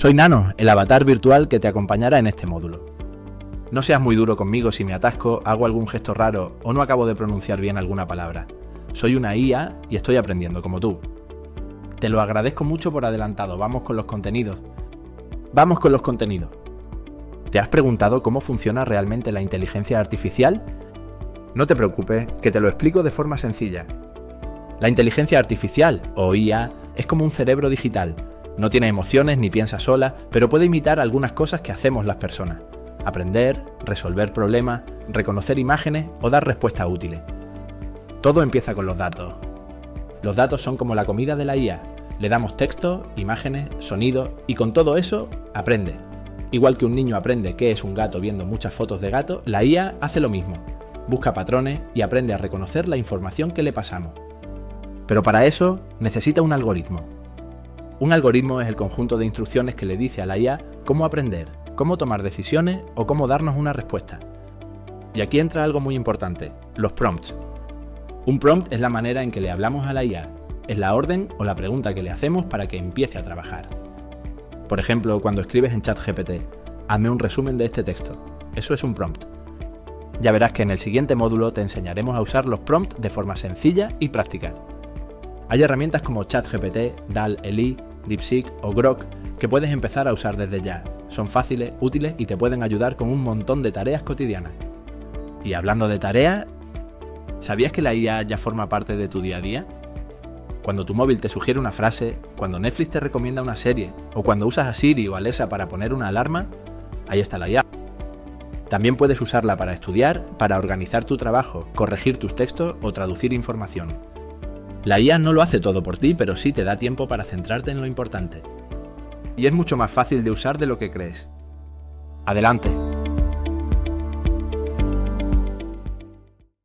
Soy Nano, el avatar virtual que te acompañará en este módulo. No seas muy duro conmigo si me atasco, hago algún gesto raro o no acabo de pronunciar bien alguna palabra. Soy una IA y estoy aprendiendo como tú. Te lo agradezco mucho por adelantado, vamos con los contenidos. ¿Te has preguntado cómo funciona realmente la inteligencia artificial? No te preocupes, que te lo explico de forma sencilla. La inteligencia artificial, o IA, es como un cerebro digital. No tiene emociones ni piensa sola, pero puede imitar algunas cosas que hacemos las personas. Aprender, resolver problemas, reconocer imágenes o dar respuestas útiles. Todo empieza con los datos. Los datos son como la comida de la IA. Le damos texto, imágenes, sonidos y con todo eso aprende. Igual que un niño aprende qué es un gato viendo muchas fotos de gato, la IA hace lo mismo. Busca patrones y aprende a reconocer la información que le pasamos. Pero para eso necesita un algoritmo. Un algoritmo es el conjunto de instrucciones que le dice a la IA cómo aprender, cómo tomar decisiones o cómo darnos una respuesta. Y aquí entra algo muy importante, los prompts. Un prompt es la manera en que le hablamos a la IA, es la orden o la pregunta que le hacemos para que empiece a trabajar. Por ejemplo, cuando escribes en ChatGPT, hazme un resumen de este texto. Eso es un prompt. Ya verás que en el siguiente módulo te enseñaremos a usar los prompts de forma sencilla y práctica. Hay herramientas como ChatGPT, DALL-E, DeepSeek o Grok que puedes empezar a usar desde ya. Son fáciles, útiles y te pueden ayudar con un montón de tareas cotidianas. Y hablando de tareas, ¿sabías que la IA ya forma parte de tu día a día? Cuando tu móvil te sugiere una frase, cuando Netflix te recomienda una serie o cuando usas a Siri o Alexa para poner una alarma, ahí está la IA. También puedes usarla para estudiar, para organizar tu trabajo, corregir tus textos o traducir información. La IA no lo hace todo por ti, pero sí te da tiempo para centrarte en lo importante. Y es mucho más fácil de usar de lo que crees. ¡Adelante!